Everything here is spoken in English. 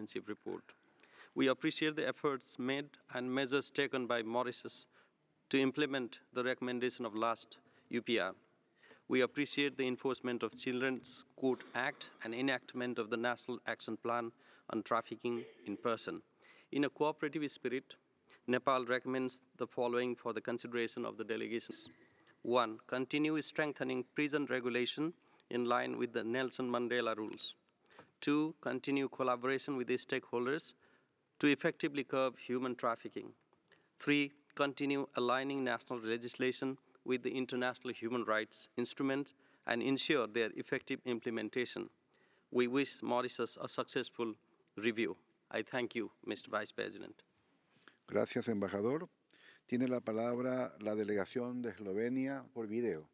comprehensive report. We appreciate the efforts made and measures taken by Mauritius to implement the recommendation of last UPR. We appreciate the enforcement of Children's Court Act and enactment of the National Action Plan on Trafficking in Person. In a cooperative spirit, Nepal recommends the following for the consideration of the delegations. 1. Continue strengthening prison regulation in line with the Nelson Mandela rules. 2. Continue collaboration with the stakeholders to effectively curb human trafficking. 3. Continue aligning national legislation with the international human rights instruments and ensure their effective implementation. We wish Mauritius a successful review. I thank you, Mr. Vice President. Gracias, embajador. Tiene la palabra la delegación de Eslovenia por video.